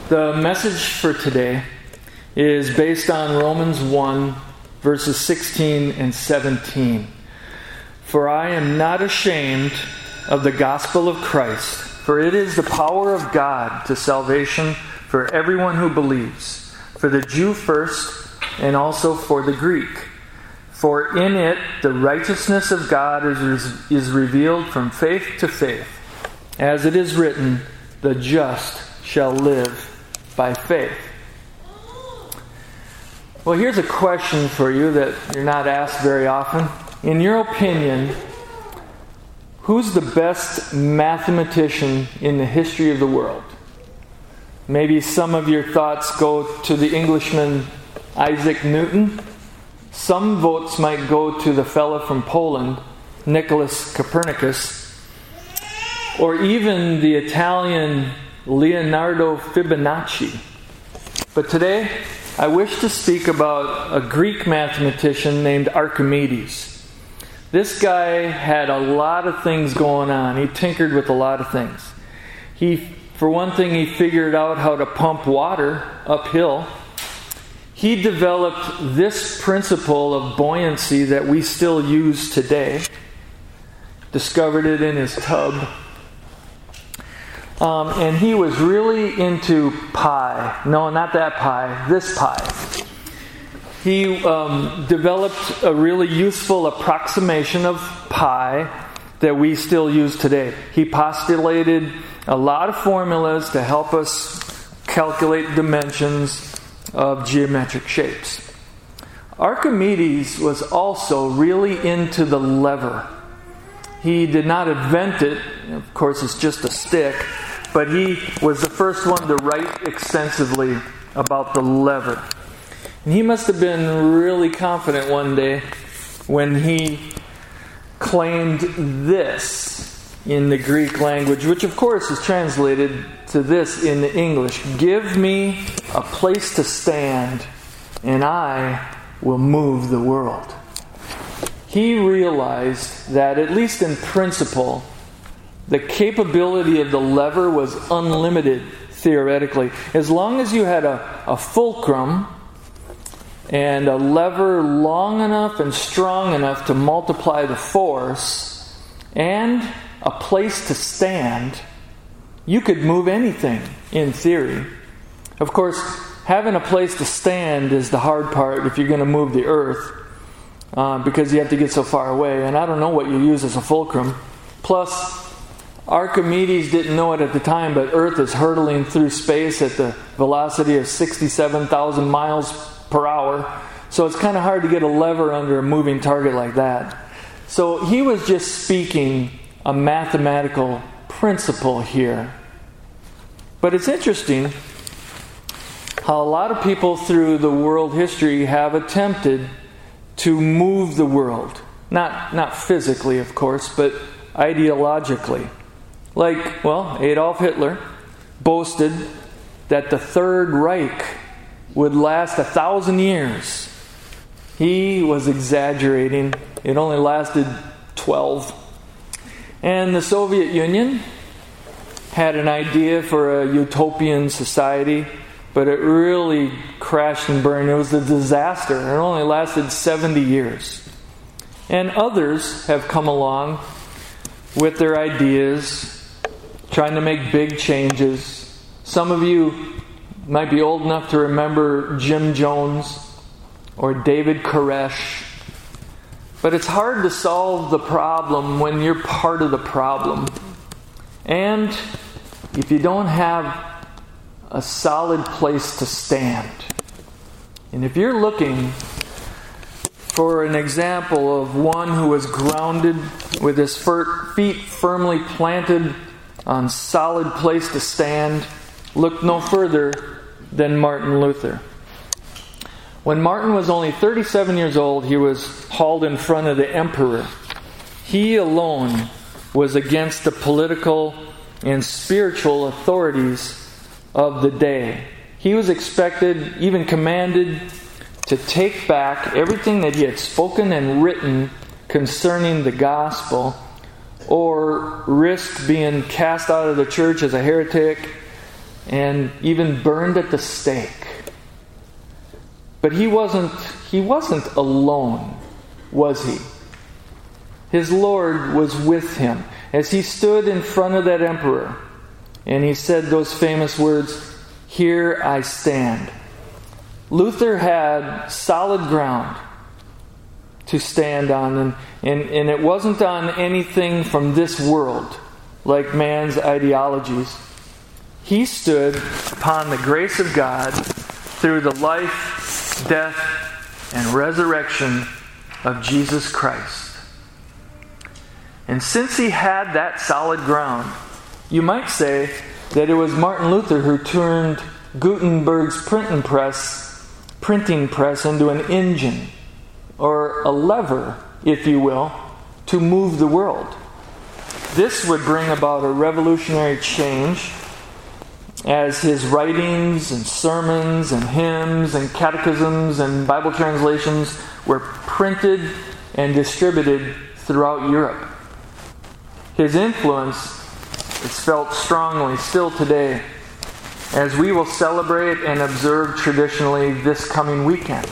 The message for today is based on Romans 1, verses 16 and 17. For I am not ashamed of the gospel of Christ, for it is the power of God to salvation for everyone who believes, for the Jew first, and also for the Greek. For in it the righteousness of God is revealed from faith to faith. As it is written, the just shall live by faith. Well, here's a question for you that you're not asked very often. In your opinion, who's the best mathematician in the history of the world? Maybe some of your thoughts go to the Englishman Isaac Newton. Some votes might go to the fella from Poland, Nicholas Copernicus, or even the Italian Leonardo Fibonacci. But today, I wish to speak about a Greek mathematician named Archimedes. This guy had a lot of things going on. He tinkered with a lot of things. For one thing, he figured out how to pump water uphill. He developed this principle of buoyancy that we still use today. Discovered it in his tub. And he was really into pi. No, not that pi. This pi. He developed a really useful approximation of pi that we still use today. He postulated a lot of formulas to help us calculate dimensions of geometric shapes. Archimedes was also really into the lever. He did not invent it. Of course, it's just a stick. But he was the first one to write extensively about the lever. And he must have been really confident one day when he claimed this in the Greek language, which of course is translated to this in the English. Give me a place to stand, and I will move the world. He realized that, at least in principle, the capability of the lever was unlimited, theoretically. As long as you had a fulcrum and a lever long enough and strong enough to multiply the force and a place to stand, you could move anything, in theory. Of course, having a place to stand is the hard part if you're going to move the earth, because you have to get so far away. And I don't know what you use as a fulcrum. Plus, Archimedes didn't know it at the time, but Earth is hurtling through space at the velocity of 67,000 miles per hour. So it's kind of hard to get a lever under a moving target like that. So he was just speaking a mathematical principle here. But it's interesting how a lot of people through the world history have attempted to move the world. Not physically, of course, but ideologically. Like, Adolf Hitler boasted that the Third Reich would last 1,000 years. He was exaggerating. It only lasted 12. And the Soviet Union had an idea for a utopian society, but it really crashed and burned. It was a disaster. It only lasted 70 years. And others have come along with their ideas, trying to make big changes. Some of you might be old enough to remember Jim Jones or David Koresh. But it's hard to solve the problem when you're part of the problem. And if you don't have a solid place to stand. And if you're looking for an example of one who was grounded with his feet firmly planted on solid place to stand, look no further than Martin Luther. When Martin was only 37 years old, he was hauled in front of the emperor. He alone was against the political and spiritual authorities of the day. He was expected, even commanded, to take back everything that he had spoken and written concerning the gospel, or risk being cast out of the church as a heretic, and even burned at the stake. But he wasn't alone, was he? His Lord was with him as he stood in front of that emperor, and he said those famous words, "Here I stand." Luther had solid ground to stand on, and it wasn't on anything from this world, like man's ideologies. He stood upon the grace of God through the life, death, and resurrection of Jesus Christ. And since he had that solid ground, you might say that it was Martin Luther who turned Gutenberg's printing press into an engine, or a lever, if you will, to move the world. This would bring about a revolutionary change, as his writings and sermons and hymns and catechisms and Bible translations were printed and distributed throughout Europe. His influence is felt strongly still today, as we will celebrate and observe traditionally this coming weekend.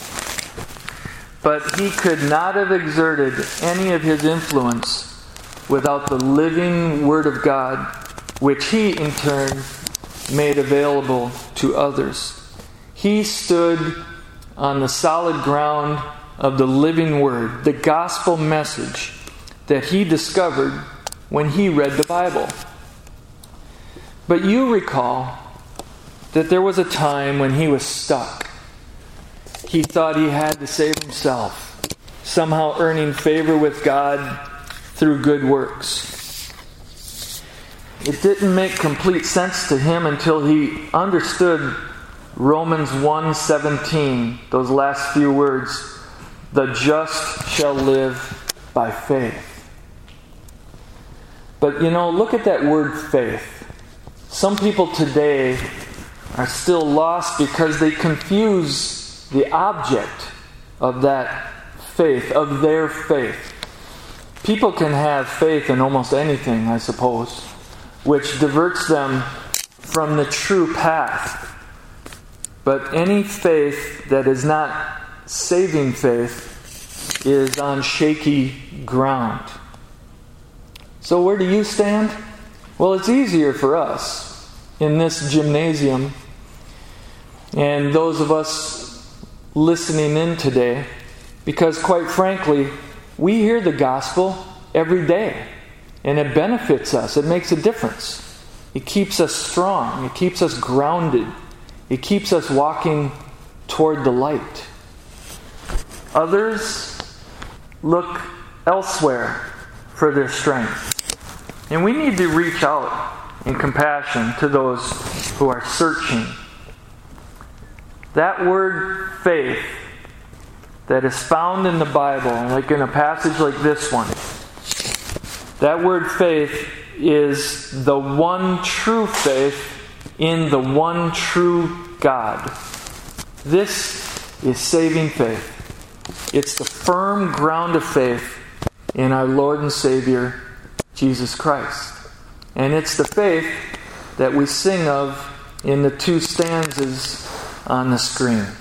But he could not have exerted any of his influence without the living Word of God, which he in turn made available to others. He stood on the solid ground of the living Word, the gospel message that he discovered when he read the Bible. But you recall that there was a time when he was stuck. He thought he had to save himself, somehow earning favor with God through good works. It didn't make complete sense to him until he understood Romans 1:17, those last few words, "The just shall live by faith." But look at that word faith. Some people today are still lost because they confuse the object of that faith, of their faith. People can have faith in almost anything, I suppose, which diverts them from the true path. But any faith that is not saving faith is on shaky ground. So where do you stand? Well, it's easier for us in this gymnasium and those of us listening in today, because quite frankly, we hear the gospel every day, and it benefits us. It makes a difference. It keeps us strong. It keeps us grounded. It keeps us walking toward the light. Others look elsewhere for their strength. And we need to reach out in compassion to those who are searching. That word faith that is found in the Bible, like in a passage like this one, that word faith is the one true faith in the one true God. This is saving faith. It's the firm ground of faith in our Lord and Savior, Jesus Christ. And it's the faith that we sing of in the two stanzas on the screen.